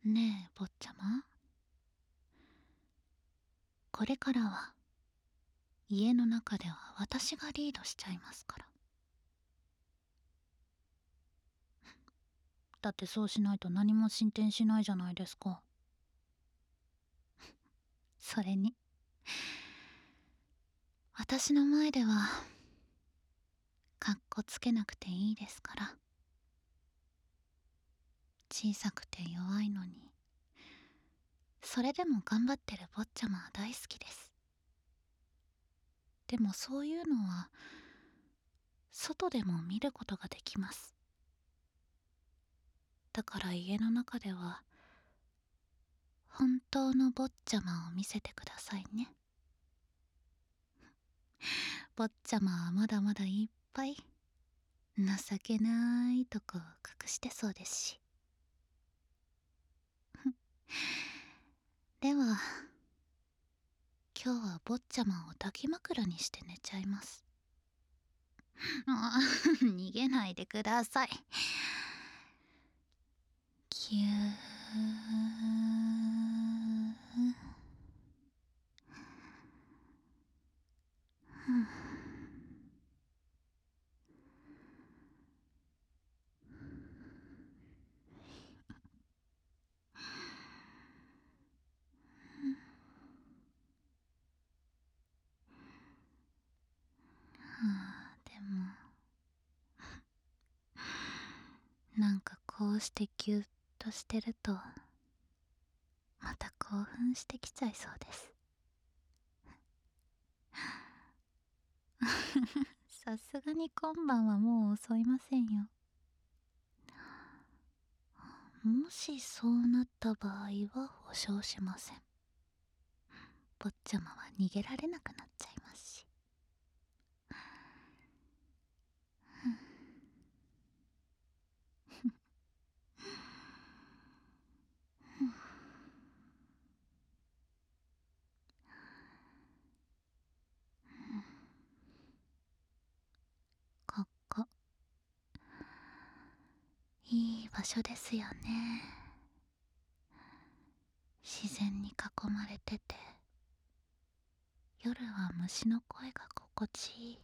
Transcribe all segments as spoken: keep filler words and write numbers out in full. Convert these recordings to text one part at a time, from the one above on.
ねえ坊ちゃま、これからは家の中では私がリードしちゃいますから。だってそうしないと何も進展しないじゃないですか。それに私の前ではかっこつけなくていいですから。小さくて弱いのにそれでも頑張ってる坊ちゃまは大好きです。でもそういうのは外でも見ることができます。だから家の中では本当の坊ちゃまを見せてくださいね。坊ちゃまはまだまだいっぱい情けないとこを隠してそうですし。では今日は坊ちゃまを抱き枕にして寝ちゃいます。あ逃げないでください。ぎゅーあでもなんかこうしてギュッとしてるとまた興奮してきちゃいそうです。さすがに今晩はもう襲いませんよ。もしそうなった場合は保証しません。坊ちゃまは逃げられなくなっちゃいますし。ここいい場所ですよね。自然に囲まれてて夜は虫の声が心地いい。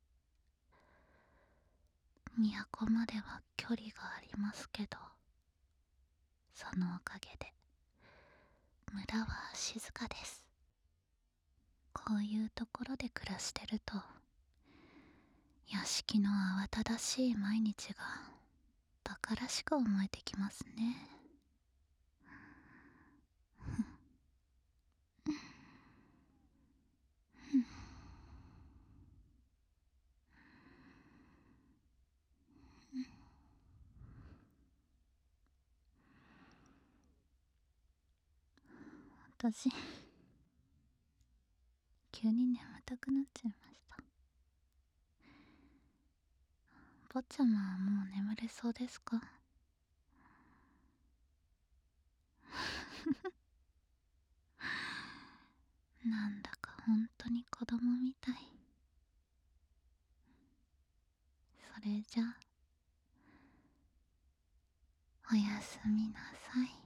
都までは距離がありますけどそのおかげで村は静かです。こういうところで暮らしてると屋敷の慌ただしい毎日が馬鹿らしく思えてきますね。私急に眠たくなっちゃいました。坊ちゃまはもう眠れそうですか？なんだか本当に子供みたい。それじゃあおやすみなさい。